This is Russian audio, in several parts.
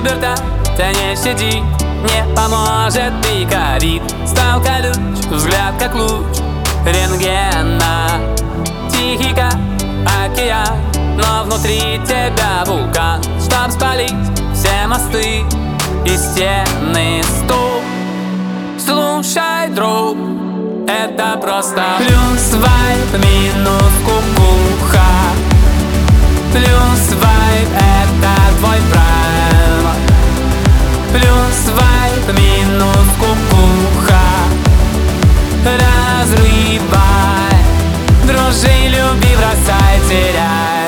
Пубертат, не щадит, не поможет и корит. Стал колюч, взгляд как луч рентгена. Тихий как океан, но внутри тебя вулкан. Чтоб спалить все мосты и стены стук. Слушай, друг, это просто плюс вайб, минус кукуха. Плюс вайб, это твой прайм. Плюс вайб, минус кукуха. Разрывай, дружи, люби, бросай, теряй.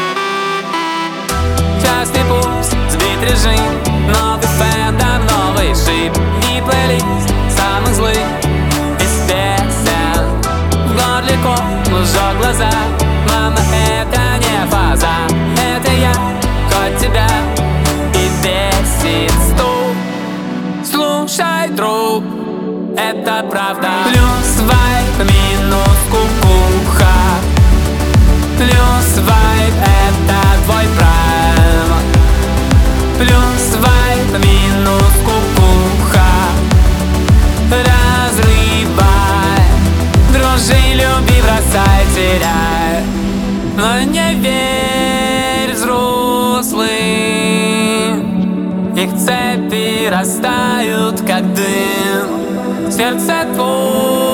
Частый пульс, сбит режим, новый фэндом, новый шип и плейлист самых злых из песен. В горле ком, жжет глаза. Мама, это не фаза, это я, хоть тебя и бесит стук. Слушай, друг, это правда. Плюс вайб, минус кукуха. Плюс вайб, это твой прайм. Плюс вайб, минус кукуха. Разрывай, дружи, люби, бросай, теряй. Но не верь взрослым, их цепи растают, как дым. Сердце твое